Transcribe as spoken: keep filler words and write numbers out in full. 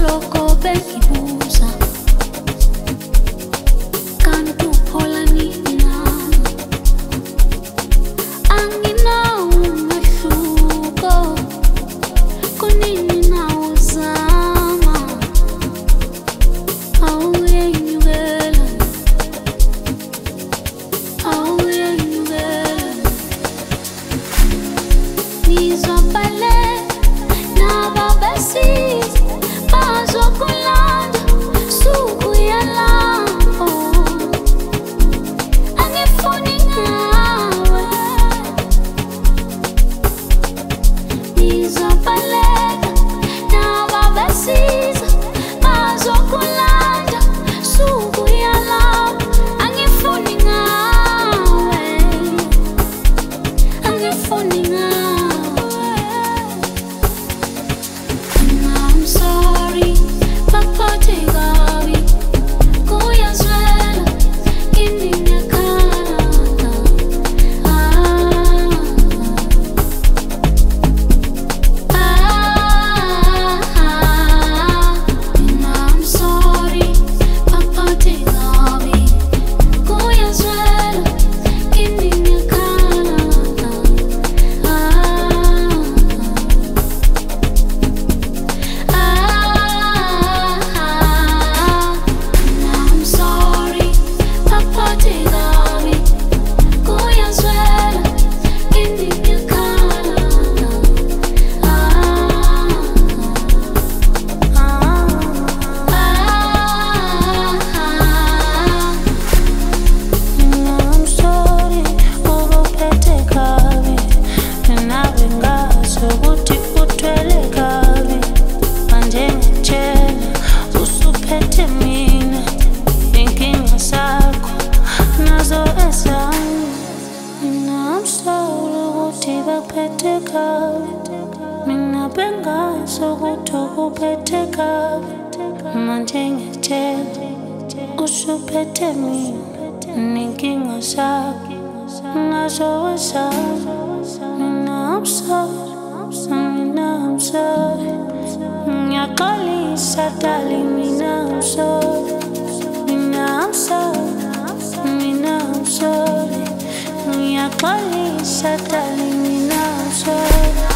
soloko bengibuza kanti uphola nini nami anginawo umehluko kunini nawuzama awuyenyukela awuyenyukela nizobale nababesiza bazokulanda suku yalapho angifuni ngawe nizobaleka nababesiza bazokulanda suku yalapho angifuni ngawe angifuni ngawe. I'm sorry, bakhothekabi kuyazwela ngininyakhala ah ah I'm sorry, bakhothekabi kuyazwela ngininyakhala I'm sorry, bakhothekabi kuyazwela ngininyakhala I'm sorry, ubuphethe kabi nawe ngazi ukuthi uthwele kabi manje ngitshela usuphethe mina inkinga zakho nazo ezami. I'm sorry ukuthi bakuphethe kabi mina bengazi ukuthi ukuphethe kabi manje ngitshela usuphethe mina inkinga zakho nazo ezami. I'm sorry, mina I'm sorry, ngiyaxolisa darling, mina I'm sorry, mina I'm sorry, mina I'm sorry, ngiyaxolisa darling, mina I'm sorry.